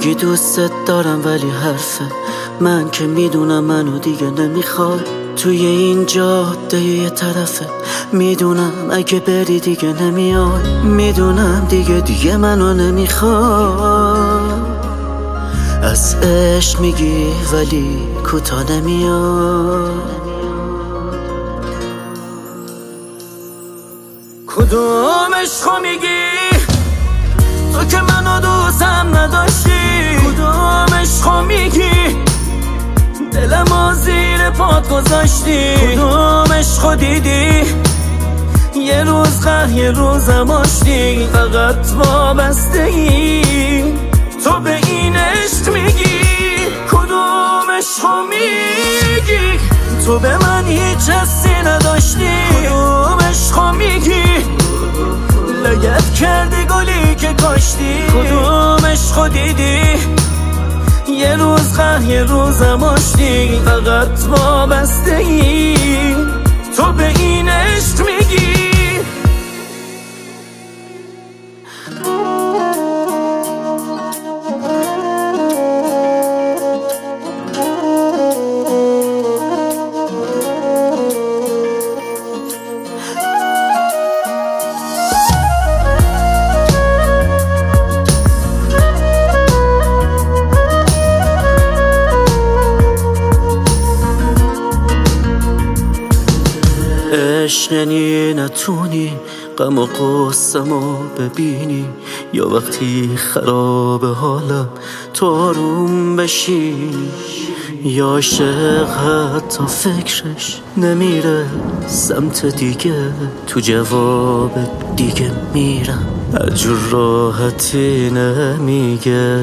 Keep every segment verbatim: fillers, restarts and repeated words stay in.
میگی دوستت دارم ولی حرفه من که میدونم منو دیگه نمیخوای. توی این جاده یه طرفه میدونم اگه بری دیگه نمیای. میدونم دیگه دیگه منو نمیخوای. از عشق میگی ولی کوتا نمیای. کدوم عشقو میگی تو که منو دوستم نداشتی؟ کدوم عشقو میگی دلمو زیر پات گذاشتی؟ کدوم عشقو دیدی یه روز قهر یه روزم آشتی؟ فقط وابستگی تو به این عشق میگی. کدوم عشقو میگی تو به من هیچ حسی نداشتی؟ کدوم عشقو میگی لگد کردی گلی که کاشتی؟ کدوم عشقو دیدی یه روز قهر یه روزم آشتی؟ فقط وابستگی تو به این عشق میگی. عشق یعنی نتونی غم و غصه‌مو ببینی، یا وقتی خراب حالم تو آروم بشینی، یا عاشق حتی فکرش نمیره سمت دیگه، تو جواب دیگه میرم هر جور راحتی نمیگه.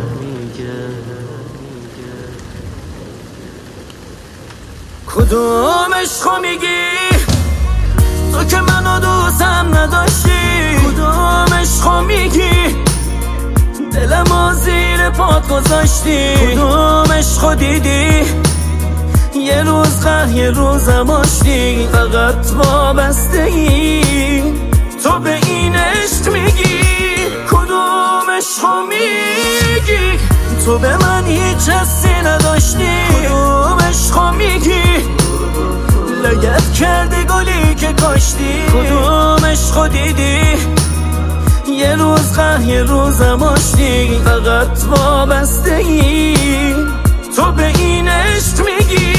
کدوم عشقو میگی تو که منو دوستم نداشتی؟ کدوم عشقو میگی دلمو زیر پات گذاشتی؟ کدوم عشقو دیدی یه روز قهر یه روزم آشتی؟ فقط وابستگی تو به این عشق میگی. کدوم عشقو میگی تو به من هیچ حسی نداشتی؟ کدوم عشقو میگی لگد کردی گلی که کاشتی؟ کدوم عشقو دیدی یه روز قهر یه روزم آشتی؟ فقط وابستگی تو به این عشق میگی.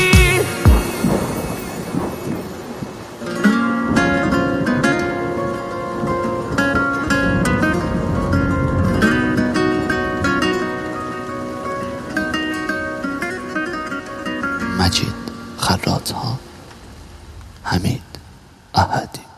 مجید خراط‌ها، حمید احدی.